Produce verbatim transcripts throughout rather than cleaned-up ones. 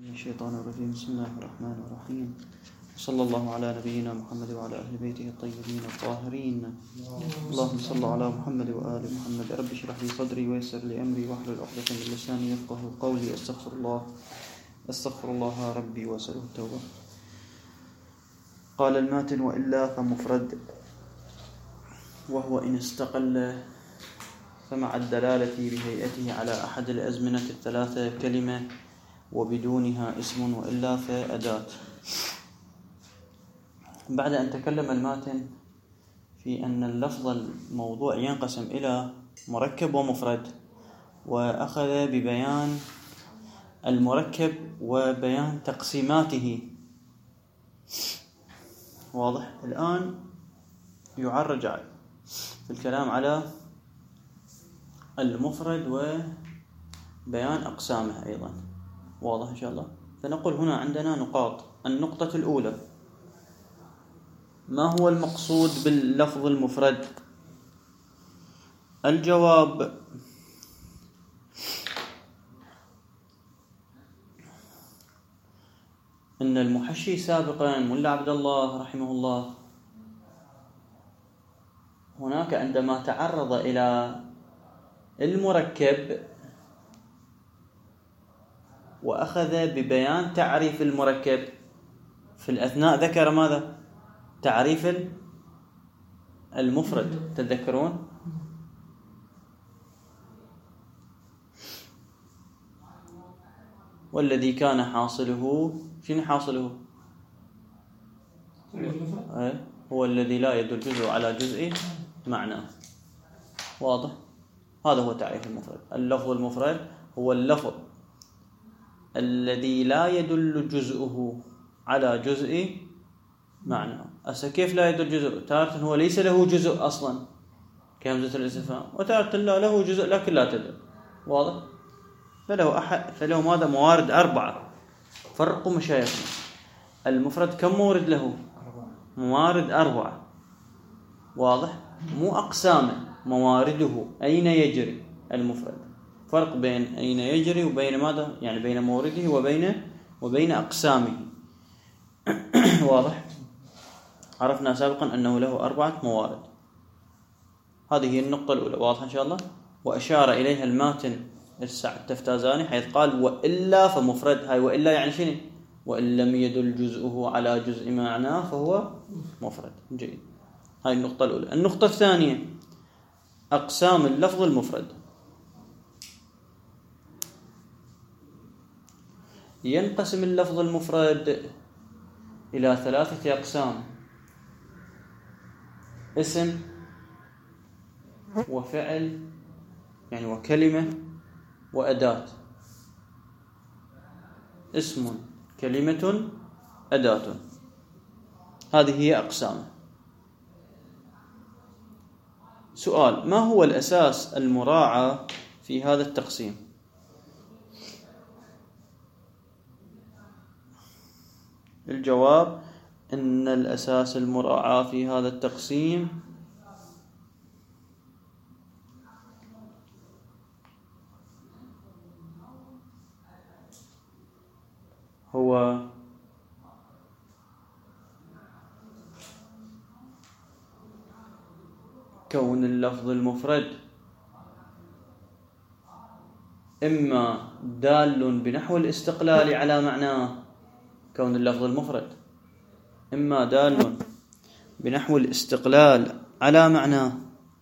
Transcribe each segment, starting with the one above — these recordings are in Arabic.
من الشيطان الرجيم. بسم الله الرحمن الرحيم. صلى الله على نبينا محمد وعلى أهل بيته الطيبين الطاهرين. اللهم صل على محمد وآل محمد. رب اشرح لي صدري ويسر لي أمري واحلل عقدة من لساني يفقهوا قولي. أستغفر الله أستغفر الله ربي وأسأله التوبة. قال الماتن: وإلا فمفرد، وهو إن استقل فمع الدلالة بهيئته على أحد الأزمنة الثلاثة كلمة وبدونها اسم، وإلا فأداة. بعد أن تكلم الماتن في أن اللفظ الموضوع ينقسم إلى مركب ومفرد، وأخذ ببيان المركب وبيان تقسيماته، واضح؟ الآن يعرج في الكلام على المفرد وبيان أقسامه أيضا، واضح إن شاء الله. فنقول هنا عندنا نقاط. النقطة الأولى: ما هو المقصود باللفظ المفرد؟ الجواب: إن المحشي سابقا ملا عبد الله رحمه الله هناك عندما تعرض إلى المركب وأخذ ببيان تعريف المركب، في الأثناء ذكر ماذا؟ تعريف المفرد، تذكرون؟ والذي كان حاصله، شنو حاصله؟ هو الذي لا يدل جزء على جزء معناه، واضح؟ هذا هو تعريف المفرد. اللفظ المفرد هو اللفظ الذي لا يدل جزءه على جزء معناه. أسا كيف لا يدل جزء؟ تارة هو ليس له جزء أصلا كهمزة الاستفهام، وتارة لا له جزء لكن لا تدل، واضح؟ فله أحد فله ماذا؟ موارد أربعة. فرقوا مشايخنا، المفرد كم مورد له؟ موارد أربعة، واضح؟ مو أقسامه، موارده، أين يجري المفرد. فرق بين أين يجري وبين ماذا؟ يعني بين مورده وبين وبين أقسامه. واضح؟ عرفنا سابقا أنه له أربعة موارد. هذه هي النقطة الأولى، واضح إن شاء الله. وأشار إليها الماتن التفتازاني حيث قال: وإلا فمفرد. هاي وإلا يعني شنو؟ وإن لم يدل جزءه على جزء معناه فهو مفرد. جيد، هاي النقطة الأولى. النقطة الثانية: أقسام اللفظ المفرد. ينقسم اللفظ المفرد إلى ثلاثة أقسام: اسم وفعل يعني وكلمة وأداة. اسم، كلمة، أداة، هذه هي أقسامه. سؤال: ما هو الأساس المراعى في هذا التقسيم؟ الجواب: إن الأساس المراعى في هذا التقسيم هو كون اللفظ المفرد إما دال بنحو الاستقلال على معناه، كون اللفظ المفرد إما دال بنحو الاستقلال على معناه،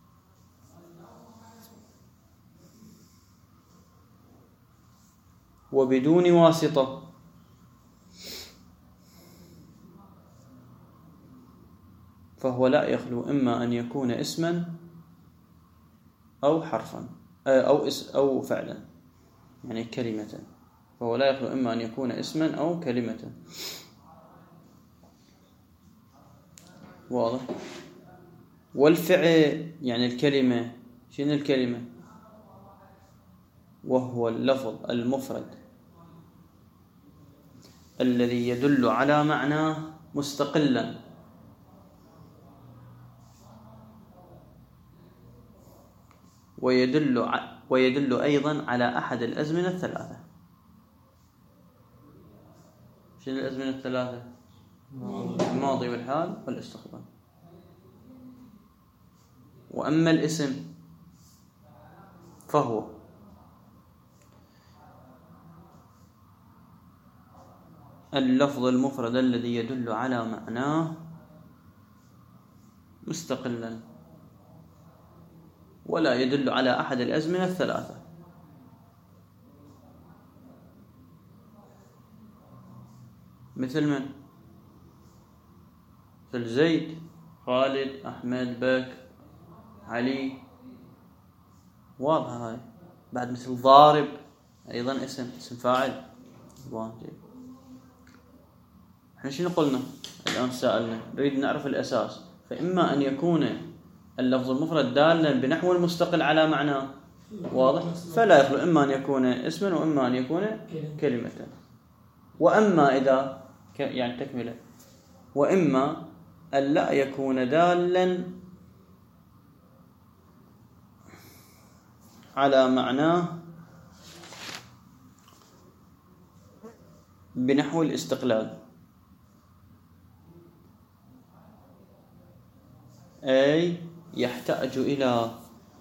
وبدون واسطة، فهو لا يخلو إما أن يكون اسما أو حرفا أو اس أو فعلا، يعني كلمة. فهو لا يخلو إما أن يكون اسما أو كلمة، واضح؟ والفعل يعني الكلمة، شنو الكلمة؟ وهو اللفظ المفرد الذي يدل على معناه مستقلا، ويدل ويدل أيضا على أحد الأزمنة الثلاثة. شنو الأزمنة الثلاثة؟ الماضي والحال والاستقبال. وأما الاسم فهو اللفظ المفرد الذي يدل على معناه مستقلا ولا يدل على أحد الأزمنة الثلاثة. مثل من؟ مثل زيد، خالد، أحمد، بكر، علي، واضحة هاي. بعد مثل ضارب أيضا اسم اسم فاعل. واجب. احنا شنو قلنا الآن؟ سألنا نريد نعرف الأساس. فإما أن يكون اللفظ المفرد دالا بنحو المستقل على معناه، واضح، فلا يخلو إما أن يكون اسما وإما أن يكون كلمة. وأما إذا يعني تكملة، وإما أن لا يكون دالا على معناه بنحو الاستقلال، أي يحتاج إلى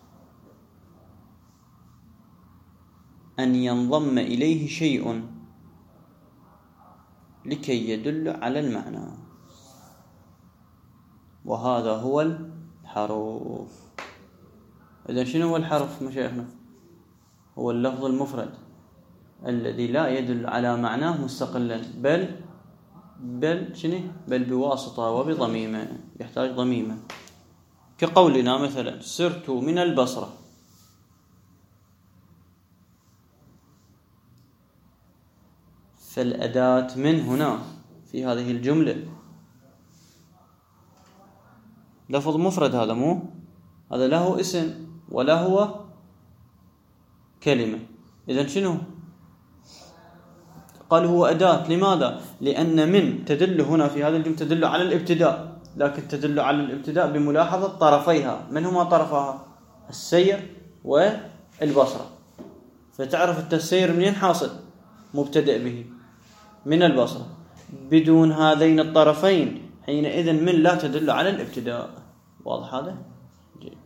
أن ينضم إليه شيء لكي يدل على المعنى، وهذا هو الحرف. إذن شنو هو الحرف مشايخنا؟ هو اللفظ المفرد الذي لا يدل على معناه مستقلا، بل بل شنو؟ بل بواسطة وبضميمة، يحتاج ضميمة. كقولنا مثلا سرت من البصرة، فالأداة من هنا في هذه الجملة لفظ مفرد، هذا مو هذا له اسم ولا هو كلمة. إذن شنو؟ قال هو أداة. لماذا؟ لأن من تدل هنا في هذا الجملة تدل على الابتداء، لكن تدل على الابتداء بملاحظة طرفيها. من هما طرفها؟ السير والبصرة. فتعرف التسير منين حاصل؟ مبتدأ به من البصرة. بدون هذين الطرفين حينئذ من لا تدل على الابتداء. واضح هذا؟ جيد.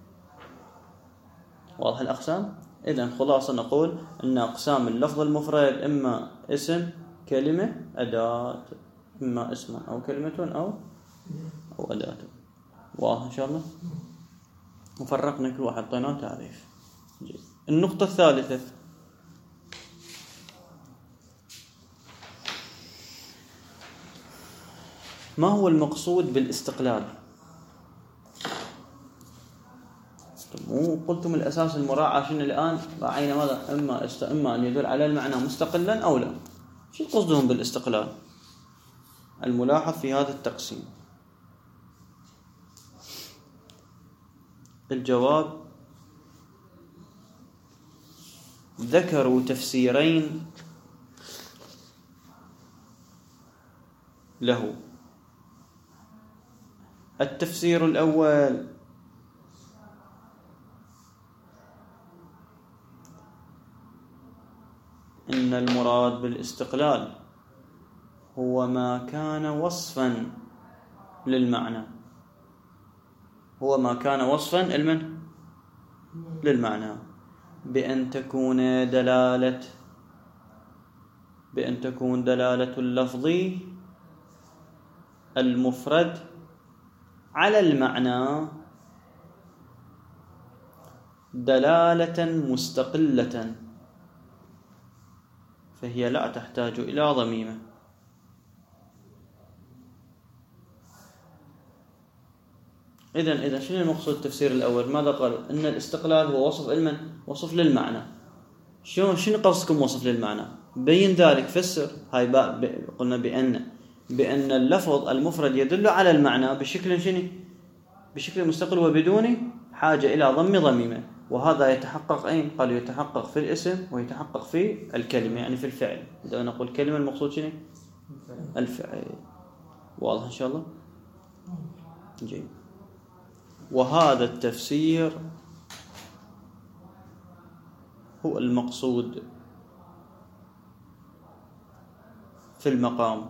واضح الأقسام؟ إذن خلاصة نقول أن أقسام اللفظ المفرد إما اسم، كلمة، أداة. إما اسم أو كلمة أو أو أداة. واضح إن شاء الله؟ وفرقنا كل واحد طينا تعريف. جيد. النقطة الثالثة، ما هو المقصود بالاستقلال؟ مو قلتم الأساس المراعاة شنو الآن؟ راعينا ماذا؟ إما است... إما أن يدل على المعنى مستقلا أو لا. شو قصدهم بالاستقلال؟ الملاحظ في هذا التقسيم. الجواب: ذكروا تفسيرين له. التفسير الأول: إن المراد بالاستقلال هو ما كان وصفا للمعنى، هو ما كان وصفا المن للمعنى، بأن تكون دلالة بأن تكون دلالة اللفظ المفرد على المعنى دلالة مستقلة، فهي لا تحتاج إلى ضميمة. إذن إذا شنو المقصود التفسير الأول؟ ماذا قالوا؟ إن الاستقلال هو وصف المن وصف للمعنى. شو شنو قصدكم وصف للمعنى؟ بين ذلك، فسر. هاي قلنا بأن بأن اللفظ المفرد يدل على المعنى بشكل شنو؟ بشكل مستقل وبدون حاجة إلى ضم ضميمة. وهذا يتحقق أين؟ قالوا يتحقق في الاسم ويتحقق في الكلمة، يعني في الفعل. إذا نقول كلمة المقصود شنو؟ الفعل. واضح إن شاء الله؟ جيد. وهذا التفسير هو المقصود في المقام،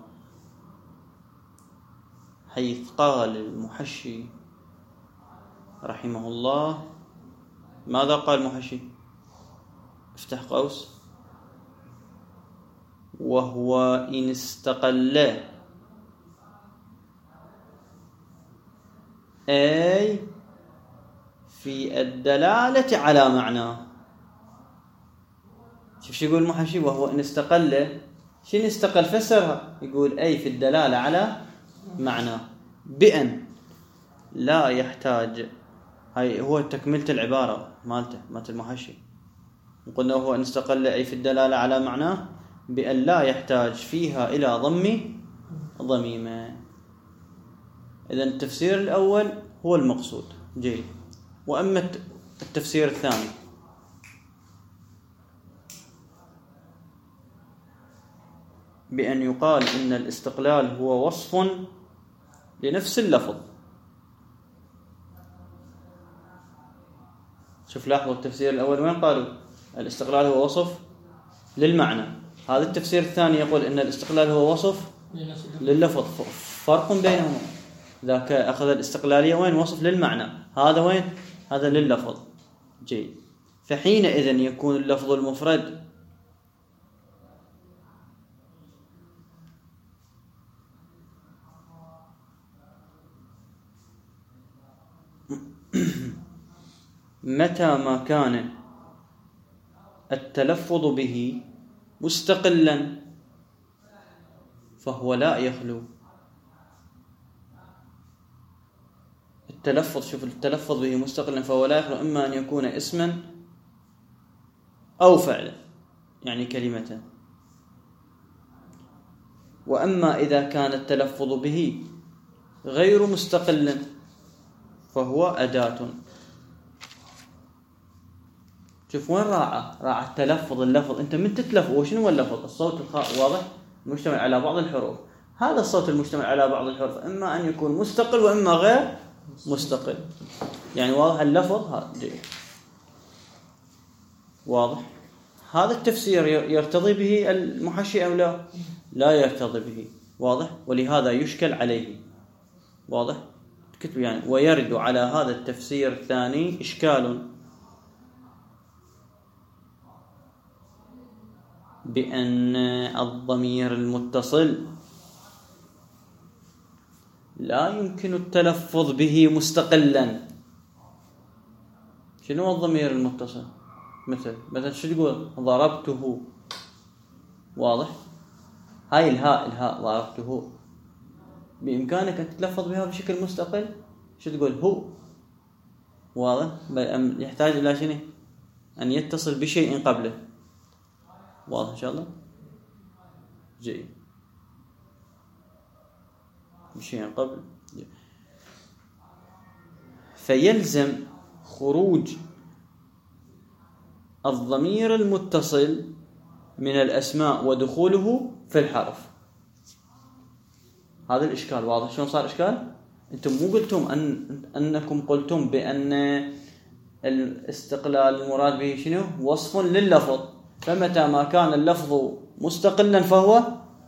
حيث قال المحشي رحمه الله. ماذا قال المحشي؟ افتح قوس: وهو إن استقل أي في الدلالة على معناه. شوف شو يقول المحشي: وهو إن استقل. شنو استقل؟ فسرها، يقول أي في الدلالة على معناه، بأن لا يحتاج. هاي هو تكملة العبارة مالته مالت المحشي. قلنا وهو إن استقل أي في الدلالة على معناه بأن لا يحتاج فيها إلى ضم ضميمة. إذن التفسير الأول هو المقصود، جيد. وأما التفسير الثاني بأن يقال إن الاستقلال هو وصف لنفس اللفظ. شوف لاحظوا التفسير الأول وين قالوا الاستقلال هو وصف للمعنى، هذا التفسير الثاني يقول إن الاستقلال هو وصف لللفظ. فرق بينهما. ذاك أخذ الاستقلالية وين وصف للمعنى، هذا وين هذا لللفظ، جيد. فحينئذ يكون اللفظ المفرد متى ما كان التلفظ به مستقلا فهو لا يخلو. التلفظ، شوف التلفظ به مستقلا فهو لا يخلو إما أن يكون اسما أو فعلا، يعني كلمة. وأما إذا كان التلفظ به غير مستقل فهو أداة. شوف وين راعى راعى التلفظ اللفظ. أنت من تتلفظ وشنو هو اللفظ؟ الصوت الخاء واضح مشتمل على بعض الحروف. هذا الصوت المشتمل على بعض الحروف إما أن يكون مستقل وإما غير مستقل، يعني واضح اللفظ هذا، جيد. واضح. هذا التفسير يرتضي به المحشي أو لا؟ لا يرتضي به، واضح. ولهذا يشكل عليه، واضح. كتب يعني ويرد على هذا التفسير الثاني إشكال بأن الضمير المتصل لا يمكن التلفظ به مستقلا. شنو هو الضمير المتصل؟ مثل مثلا شو تقول؟ ضربته، واضح. هاي الهاء الهاء ضربته بإمكانك أن تتلفظ بها بشكل مستقل. شو تقول؟ هو، واضح. بل يحتاج إلى شنو؟ أن يتصل بشيء قبله، واضح إن شاء الله، جيد. بشيء قبل، جيد. فيلزم خروج الضمير المتصل من الأسماء ودخوله في الحرف. هذا الإشكال، واضح شلون صار إشكال؟ أنتم مو قلتم أن أنكم قلتم بأن الاستقلال المراد به شنو؟ وصف لللفظ. فمتى ما كان اللفظ مستقلا فهو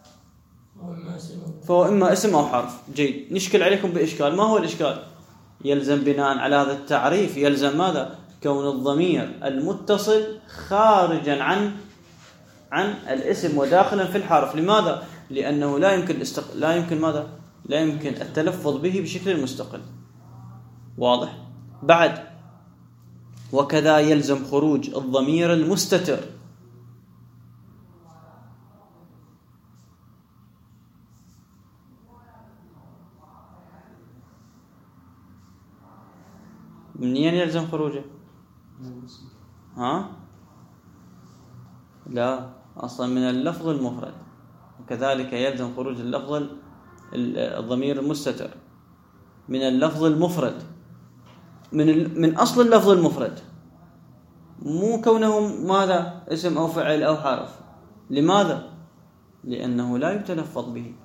فهو إما اسم أو حرف، جيد. نشكل عليكم بإشكال. ما هو الإشكال؟ يلزم بناء على هذا التعريف يلزم ماذا؟ كون الضمير المتصل خارجا عن عن الاسم وداخلا في الحرف. لماذا؟ لأنه لا يمكن الاستق... لا يمكن ماذا؟ لا يمكن التلفظ به بشكل مستقل، واضح. بعد وكذا يلزم خروج الضمير المستتر منين يلزم خروجه؟ ها؟ لا، أصلا من اللفظ المفرد. وكذلك يلزم خروج اللفظ الضمير المستتر من اللفظ المفرد، من من أصل اللفظ المفرد، مو كونه ماذا؟ اسم أو فعل أو حرف. لماذا؟ لأنه لا يتلفظ به.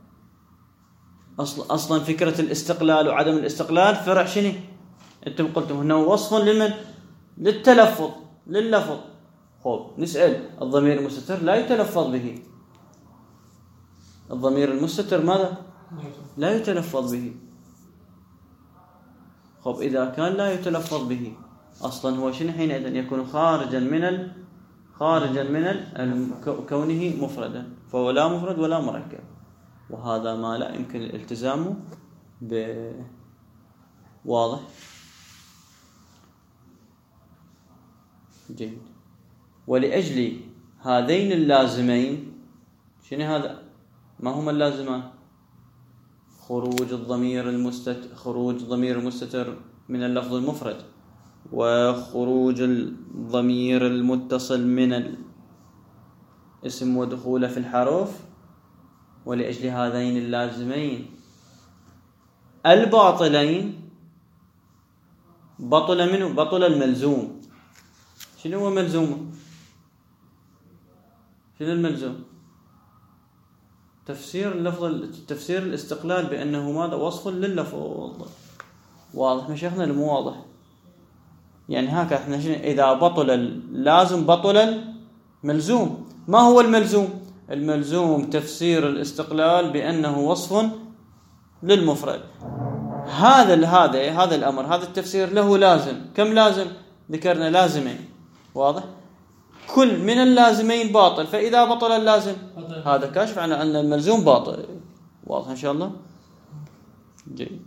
أصل أصلا فكرة الاستقلال وعدم الاستقلال فرع شنو؟ أنتم قلتم أنه وصف لمن؟ للتلفظ لللفظ. خب نسأل الضمير المستتر لا يتلفظ به، الضمير المستتر ماذا؟ لا يتلفظ به. خب إذا كان لا يتلفظ به أصلا هو شنو حينئذ؟ يكون خارجا من ال... خارجا من ال... كونه مفردا، فهو لا مفرد ولا مركب، وهذا ما لا يمكن الالتزام ب... واضح؟ جيد. ولأجل هذين اللازمين، شنو هذا؟ ما هما اللازمان؟ خروج الضمير المستتر خروج الضمير المستتر من اللفظ المفرد، وخروج الضمير المتصل من الاسم ودخوله في الحرف. ولأجل هذين اللازمين الباطلين بطل منه بطل الملزوم. شنو هو ملزوم؟ شنو الملزوم؟ تفسير اللفظ، تفسير الاستقلال بأنه ماذا؟ وصف لللفظ. واضح مشايخنا المو واضح؟ يعني هكذا احنا شنو؟ إذا بطل اللازم بطل الملزوم. ما هو الملزوم؟ الملزوم تفسير الاستقلال بأنه وصف للمفرد. هذا هذا هذا الأمر، هذا التفسير له لازم. كم لازم؟ ذكرنا لازمين. واضح؟ كل من اللازمين باطل، فإذا بطل اللازم هذا كاشف عن أن الملزوم باطل. واضح إن شاء الله؟ جيد.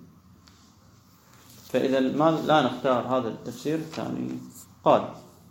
فإذا ما لا نختار هذا التفسير الثاني. قال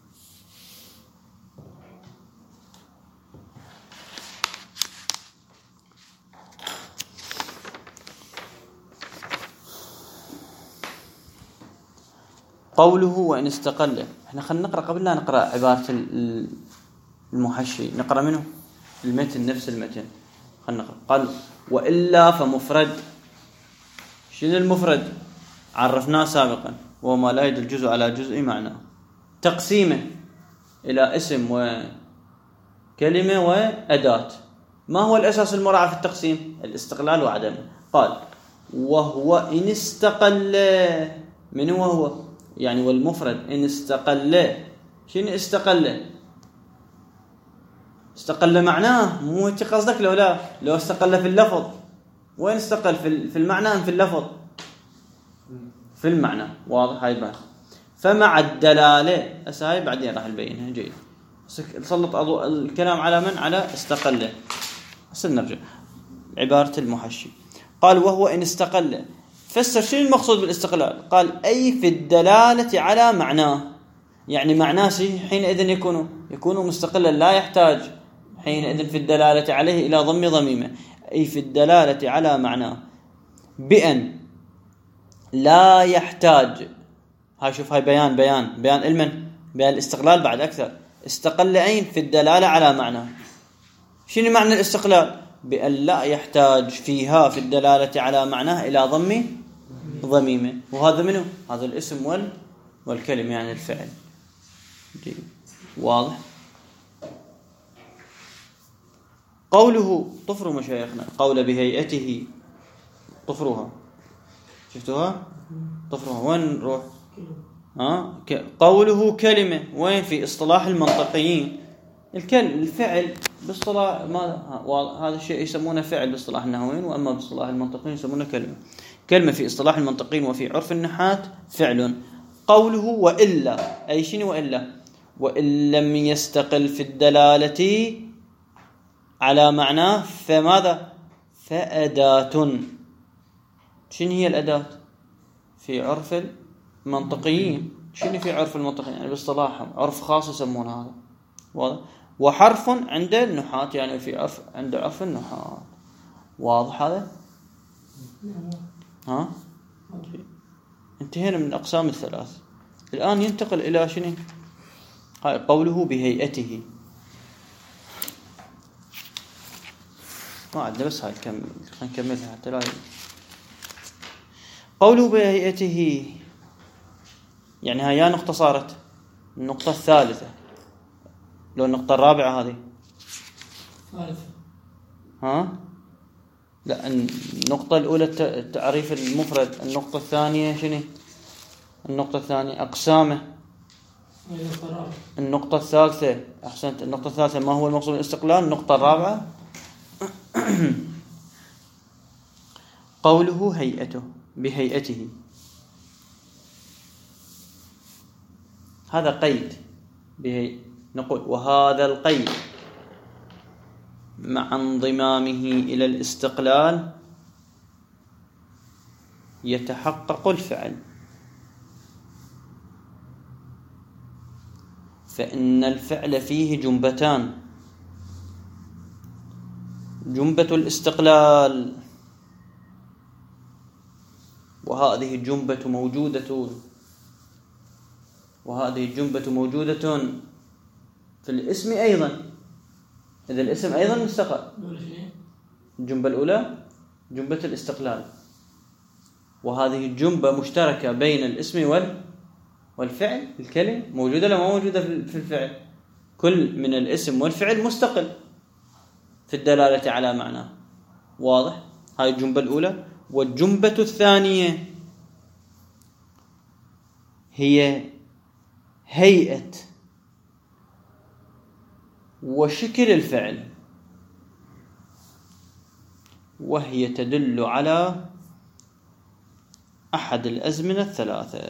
قوله وإن استقل. احنا خلينا نقرأ قبل لا نقرأ عبارة المحشي، نقرأ منه المتن، نفس المتن. خلينا نقرأ. قال وإلا فمفرد. شنو المفرد؟ عرفناه سابقا، وما لا يدل الجزء على جزء معناه. تقسيمه إلى اسم وكلمة وأداة. ما هو الأساس المراعى في التقسيم؟ الاستقلال وعدمه. قال وهو إن استقل. من هو هو؟ يعني والمفرد إن استقل. شنو استقل؟ استقل معناه، مو انت قصدك لو لا لو استقل في اللفظ. وين استقل؟ في المعنى أم في اللفظ؟ في المعنى. واضح؟ هاي بقى. فمع الدلالة هسه بعدين راح نبينها. جيد. سلط أضوء الكلام على من؟ على استقل. هسه نرجع عبارة المحشي. قال وهو إن استقل. فسر شنو المقصود بالاستقلال؟ قال أي في الدلالة على معناه، يعني معناه حينئذ يكون يكون مستقلا، لا يحتاج حينئذ في الدلالة عليه إلى ضم ضميمة. أي في الدلالة على معناه بأن لا يحتاج. هاي شوف، هاي بيان بيان بيان المن بيان الاستقلال بعد أكثر. استقل أين؟ في الدلالة على معناه. شنو معنى الاستقلال؟ بأن لا يحتاج فيها في الدلالة على معناه إلى ضم ضميمة. وهذا منه؟ هذا الاسم وال والكلمة، يعني الفعل. جيد. واضح؟ قوله طفروا مشايخنا. قول بهيئته طفروها. شفتوها؟ طفروها. وين نروح؟ ها؟ قوله كلمة. وين؟ في اصطلاح المنطقيين الكلم الفعل باصطلاح ما هذا الشيء يسمونه فعل باصطلاح النحويين، واما باصطلاح المنطقيين يسمونه كلمة. كلمة في اصطلاح المنطقيين وفي عرف النحاة فعل. قوله وإلا. أي شنو وإلا؟ وإن لم يستقل في الدلالة على معناه فماذا؟ فأداة. شنو هي الأداة في عرف المنطقيين؟ شنو في عرف المنطقيين؟ يعني باصطلاحهم عرف خاص يسمونه هذا. واضح؟ وحرف عند النحاة، يعني في عرف عند عرف النحاة. واضح هذا؟ ها؟ انتهينا من الأقسام الثلاث. الآن ينتقل إلى شنو؟ هاي قوله بهيئته. ما عندنا بس هاي نكمل نكملها حتى لا. قوله بهيئته يعني هاي يا نقطة صارت النقطة الثالثة. لو النقطة الرابعة هذه ثالثة. ها؟ لا، النقطة الأولى تعريف المفرد. النقطة الثانية شنو؟ النقطة الثانية أقسامه. النقطة الثالثة أحسنت. النقطة الثالثة ما هو المقصود بالاستقلال. النقطة الرابعة قوله هيئته بهيئته، هذا قيد بهي. نقول وهذا القيد مع انضمامه إلى الاستقلال يتحقق الفعل، فإن الفعل فيه جنبتان: جنبة الاستقلال، وهذه الجنبة موجودة وهذه الجنبة موجودة في الاسم أيضا، إذا الاسم أيضا مستقل. الجنبة الأولى جنبة الاستقلال، وهذه الجنبة مشتركة بين الاسم والفعل. الكلمة موجودة لا ما موجودة في الفعل؟ كل من الاسم والفعل مستقل في الدلالة على معنى. واضح؟ هاي الجنبة الأولى. والجنبة الثانية هي هيئة وشكل الفعل، وهي تدل على أحد الأزمنة الثلاثة.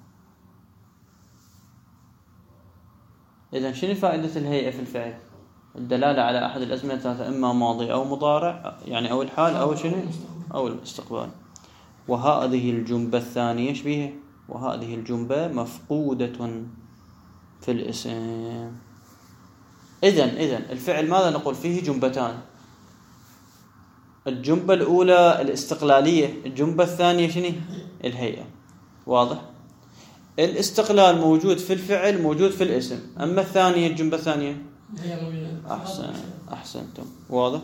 إذن شنو فائدة الهيئة في الفعل؟ الدلالة على أحد الأزمنة الثلاثة، إما ماضي أو مضارع، يعني أو الحال أو شنو أو الاستقبال. وهذه الجنبة الثانية شبيهة، وهذه الجنبة مفقودة في الاسم. إذن إذن الفعل ماذا نقول فيه؟ جنبتان: الجنبة الأولى الاستقلالية، الجنبة الثانية شنو؟ الهيئة. واضح؟ الاستقلال موجود في الفعل، موجود في الاسم. أما الثانية الجنبة الثانية أحسن أحسنتم. واضح؟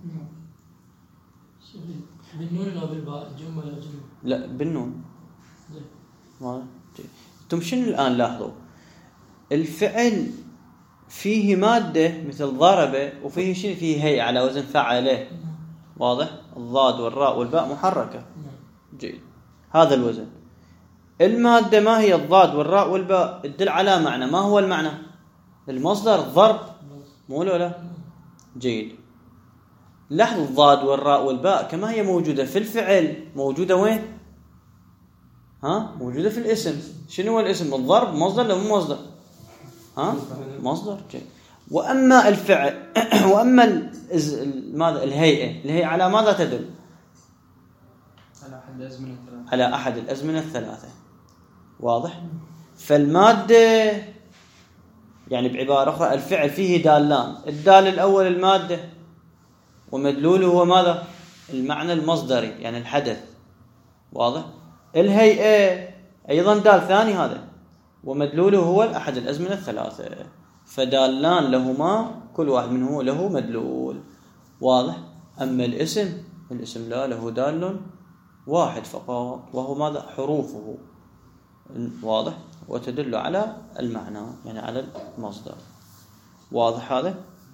بالنون أو بالباء الجنبة ولا الجنبة؟ لا بالنون. واضح؟ انتم شنو الآن لاحظوا؟ الفعل فيه مادة مثل ضربة، وفيه شنو؟ فيه هيئة على وزن فعله. واضح؟ الضاد والراء والباء محركة. جيد، هذا الوزن. المادة ما هي؟ الضاد والراء والباء، تدل على معنى. ما هو المعنى؟ المصدر الضرب، مو ولا؟ جيد. لاحظوا الضاد والراء والباء كما هي موجودة في الفعل، موجودة وين؟ ها؟ موجودة في الاسم. شنو هو الاسم؟ الضرب. مصدر ولا مو مصدر؟ ها؟ مصدر. جيد. وأما الفعل وأما ماذا؟ الهيئة. الهيئة على ماذا تدل؟ على أحد الأزمنة الثلاثة. على أحد الأزمنة الثلاثة. واضح؟ فالمادة يعني بعبارة أخرى الفعل فيه دالان: الدال الأول المادة، ومدلوله هو ماذا؟ المعنى المصدري يعني الحدث. واضح؟ الهيئة أيضا دال ثاني هذا، ومدلوله هو أحد الأزمنة الثلاثة، فدالان لهما كل واحد منه له مدلول. واضح؟ أما الاسم، الاسم لا، له دال واحد فقط، وهو ماذا؟ حروفه. واضح؟ وتدل على المعنى يعني على المصدر. واضح هذا؟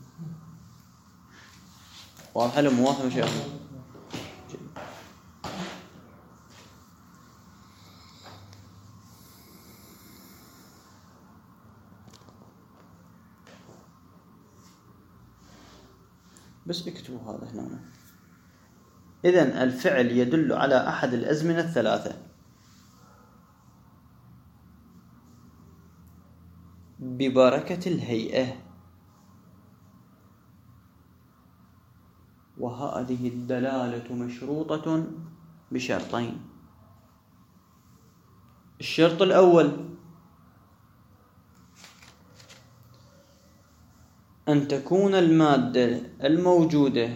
واضح ولا مو واضح يا شيخ؟ بس اكتبوا هذا هنا. إذن الفعل يدل على أحد الأزمنة الثلاثة ببركة الهيئة، وهذه الدلالة مشروطة بشرطين. الشرط الأول أن تكون المادة الموجودة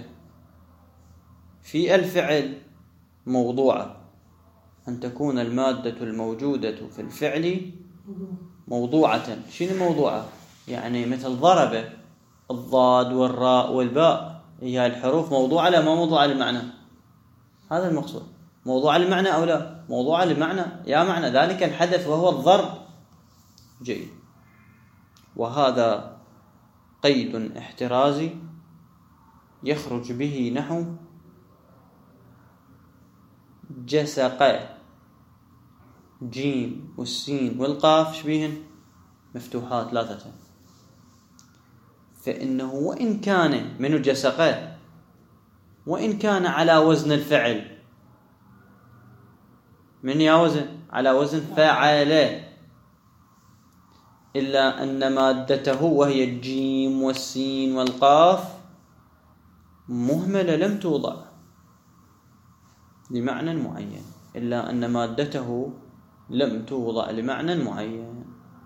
في الفعل موضوعة. أن تكون المادة الموجودة في الفعل موضوعة. شنو موضوعة؟ يعني مثل ضربة، الضاد والراء والباء، هي الحروف موضوعة لا ما موضوعة للمعنى؟ هذا المقصود. موضوعة للمعنى أو لا؟ موضوعة للمعنى، يا معنى ذلك الحدث وهو الضرب. جيد. وهذا قيد احترازي يخرج به نحو جسق، جيم والسين والقاف شبيهن مفتوحات ثلاثة، فإنه وإن كان من جسق وإن كان على وزن الفعل من يا وزن على وزن فعل، إلا أن مادته وهي الجيم والسين والقاف مهملة لم توضع لمعنى معين، إلا أن مادته لم توضع لمعنى معين.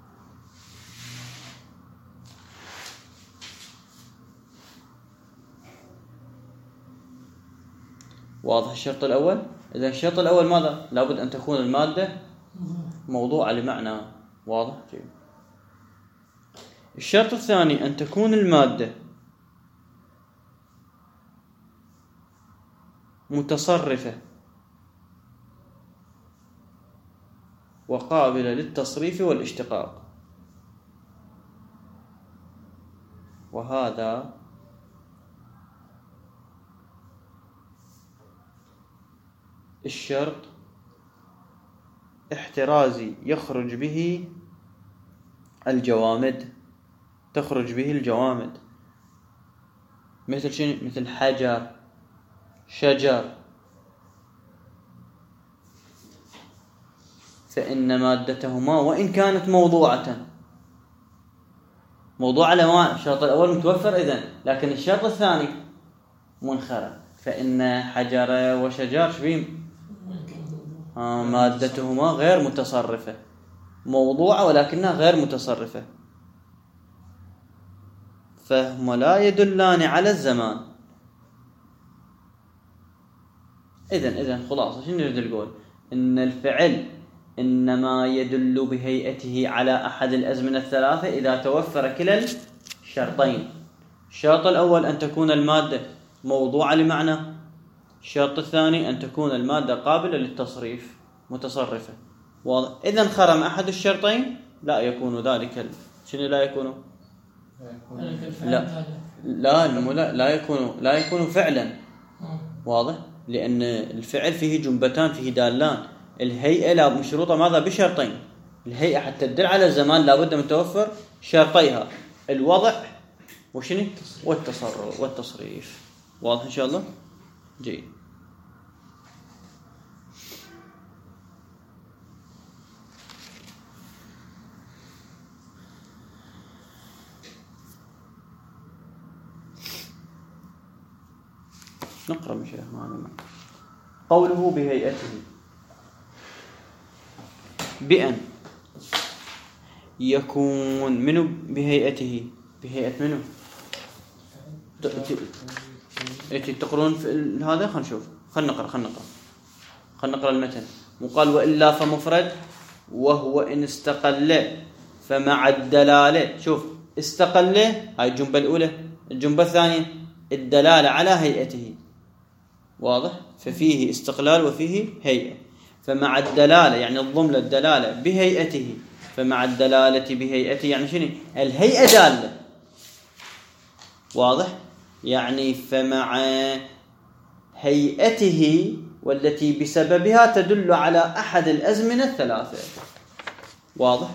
واضح الشرط الأول؟ إذا الشرط الأول ماذا؟ لابد أن تكون المادة موضوعة لمعنى. واضح؟ جيد. الشرط الثاني أن تكون المادة متصرفة وقابلة للتصريف والاشتقاق، وهذا الشرط احترازي يخرج به الجوامد، تخرج به الجوامد مثل شنو؟ مثل حجر، شجر، فإن مادتهما وإن كانت موضوعة موضوعة لما الشرط الأول متوفر إذن، لكن الشرط الثاني منخرط، فإن حجر وشجر شبيم آه مادتهما غير متصرفة، موضوعة ولكنها غير متصرفة، فهما لا يدلان على الزمان. إذن إذن خلاصة شنو نريد نقول؟ إن الفعل إنما يدل بهيئته على أحد الأزمنة الثلاثة إذا توفر كلا الشرطين. الشرط الأول أن تكون المادة موضوعة لمعنى، الشرط الثاني أن تكون المادة قابلة للتصريف متصرفة. واضح؟ إذا انخرم أحد الشرطين لا يكون ذلك ال... شنو لا يكون؟ لا لا لا لا يكون لا يكون فعلا. واضح؟ لأن الفعل فيه جنبتان، فيه دالان. الهيئة لا مشروطة ماذا؟ بشرطين. الهيئة حتى تدل على الزمان لابد من توفر شرطيها، الوضع وشنو؟ والتصرف والتصريف. واضح إن شاء الله؟ جيد. نقرأ من شيخ معنا. قوله بهيئته، بأن يكون منه بهيئته، بهيئة منه ايتي تقرون في هذا. خلينا نشوف، خلينا نقرأ خلينا نقرأ خلينا نقرأ المتن. وقال وإلا فمفرد وهو إن استقل فمع الدلالة. شوف استقل هاي الجملة الأولى، الجملة الثانية الدلالة على هيئته. واضح؟ ففيه استقلال وفيه هيئة. فمع الدلالة يعني الضمن الدلالة بهيئته، فمع الدلالة بهيئته يعني شنو؟ الهيئة دالة. واضح؟ يعني فمع هيئته والتي بسببها تدل على أحد الأزمنة الثلاثة. واضح؟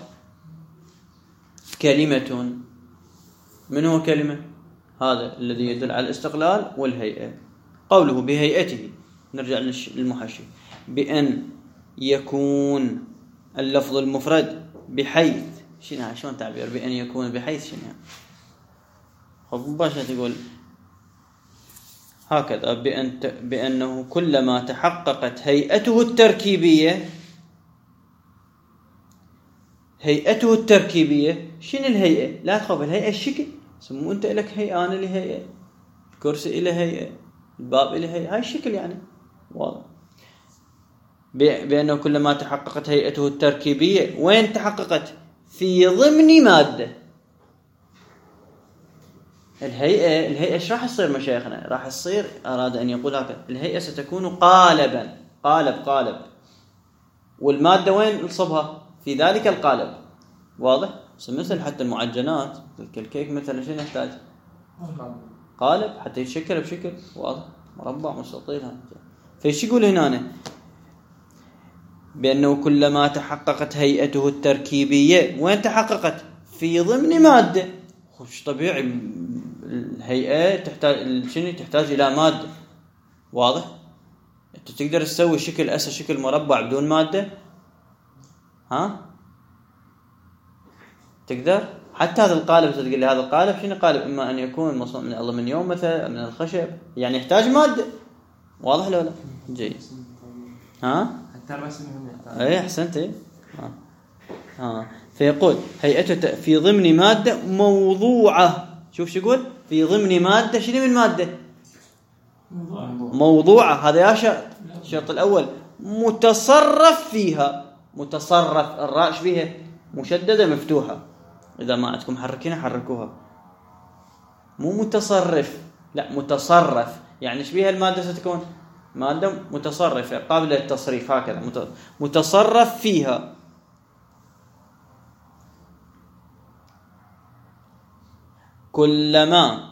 كلمة، من هو كلمة؟ هذا الذي يدل على الاستقلال والهيئة. قوله بهيئته، نرجع للمحشي، بأن يكون اللفظ المفرد بحيث شنو؟ شلون تعبير بأن يكون بحيث شنو؟ خذ مباشرة تقول هكذا، بأن بأنه كلما تحققت هيئته التركيبية، هيئته التركيبية شنو الهيئة؟ لا تخاف، الهيئة الشكل. سمو أنت لك هيئة، أنا لي هيئة، الكرسي إلى هيئة، الباب إلى هيئة، هاي الشكل يعني. واضح؟ بأنه كلما تحققت هيئته التركيبية، وين تحققت؟ في ضمن مادة. الهيئة الهيئة ايش راح تصير مشايخنا؟ راح تصير، أراد أن يقول هكذا، الهيئة ستكون قالبا، قالب قالب، والمادة وين نصبها؟ في ذلك القالب. واضح؟ مثل حتى المعجنات الكيك مثلا شنو يحتاج؟ قالب حتى يتشكل بشكل. واضح؟ مربع مستطيل. فايش يقول هنا؟ بأنه كلما تحققت هيئته التركيبية، وين تحققت؟ في ضمن مادة. خش طبيعي الهيئة تحتاج شنو؟ تحتاج إلى مادة. واضح؟ انت تقدر تسوي شكل اسا شكل مربع بدون مادة؟ ها تقدر؟ حتى هذا القالب تقول لي هذا القالب شنو قالب؟ اما ان يكون مصنوع من الألمنيوم مثلا من الخشب، يعني يحتاج مادة. واضح ولا لا؟ جيد. ها حتى الرسم هم يحتاج. اي احسنت. اي ها. ها فيقول هيئته في ضمن مادة موضوعة. شوف شو يقول؟ في ضمن مادة. شنو من مادة؟ موضوعة. هذا يا شرط. الشرط الأول متصرف فيها. متصرف الراء فيها مشددة مفتوحة، إذا ما عندكم محركين حركوها. مو متصرف، لا متصرف. يعني ايش بيها المادة ستكون؟ مادة متصرفة قابلة للتصريف، هكذا متصرف فيها. كلما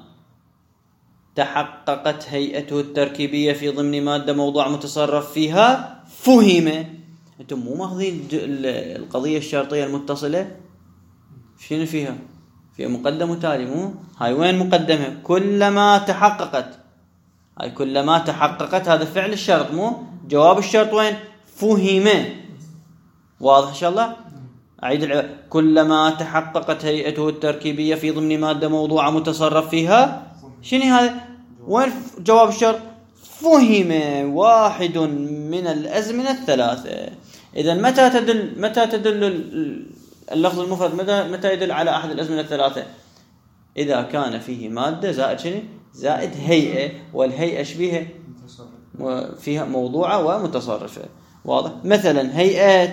تحققت هيئته التركيبية في ضمن مادة موضوع متصرف فيها فهم. انتم مو ماخذين القضية الشرطية المتصلة؟ شنو فيها؟ فيها مقدم وتالي. مو هاي وين مقدمها؟ كلما تحققت. هاي كلما تحققت هذا فعل الشرط، مو جواب الشرط. وين؟ فهم. واضح ان شاء الله؟ أعيد العبارة. كلما تحققت هيئته التركيبية في ضمن مادة موضوعة متصرف فيها. شنو هذا؟ وين جواب الشرط؟ فهم واحد من الأزمنة الثلاثة. إذا متى تدل متى تدل اللفظ المفرد متى متى يدل على أحد الأزمنة الثلاثة؟ إذا كان فيه مادة زائد شنو؟ زائد هيئة، والهيئة شبيهة فيها موضوعة ومتصرفة. واضح؟ مثلا هيئة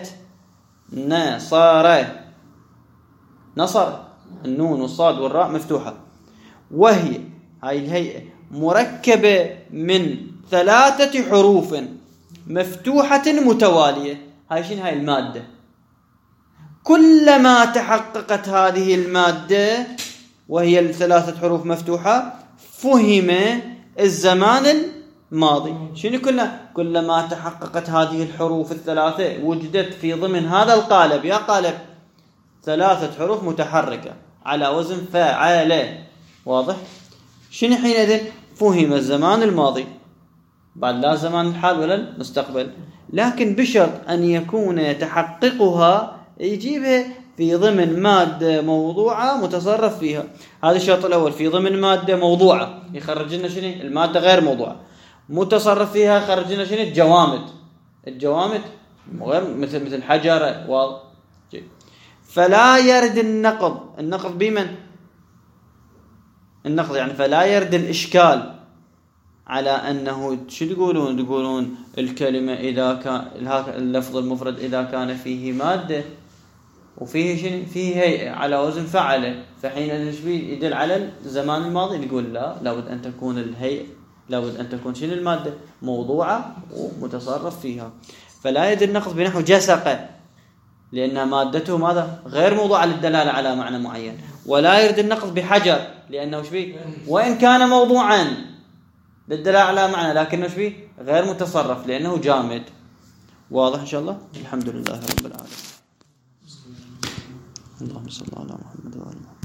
نصر. نصر النون والصاد والراء مفتوحة، وهي هاي الهيئة مركبة من ثلاثة حروف مفتوحة متوالية. هاي شنو؟ هاي المادة. كلما تحققت هذه المادة وهي الثلاثة حروف مفتوحة فهم الزمان الماضي. شنو كلنا؟ كلما تحققت هذه الحروف الثلاثة وجدت في ضمن هذا القالب. يا قالب ثلاثة حروف متحركة على وزن فاعل. واضح؟ شنو حينئذ؟ فهم الزمان الماضي. بعد لا زمان الحال ولا المستقبل، لكن بشرط أن يكون تحققها يجيبها في ضمن مادة موضوعة متصرف فيها. هذا الشرط الأول. في ضمن مادة موضوعة يخرج لنا شنو؟ المادة غير موضوعة. متصرف فيها يخرج لنا شنو؟ الجوامد. الجوامد غير مثل مثل حجر. واضح؟ فلا يرد النقض. النقض بمن؟ النقض يعني فلا يرد الإشكال على أنه شو تقولون؟ تقولون الكلمة إذا كان اللفظ المفرد إذا كان فيه مادة وفيه شنو؟ فيه هيئة على وزن فعل، فحين يدل على الزمان الماضي. نقول لا، لابد أن تكون الهيئة، لابد أن تكون شنو المادة؟ موضوعة ومتصرف فيها. فلا يرد النقض بنحو جسق، لأن مادته ماذا؟ غير موضوعة للدلالة على معنى معين. ولا يرد النقض بحجر، لأنه شبيه وإن كان موضوعا للدلالة على معنى لكنه شبيه غير متصرف لأنه جامد. واضح إن شاء الله؟ الحمد لله رب العالمين. اللهم صل على محمد وعلى آله.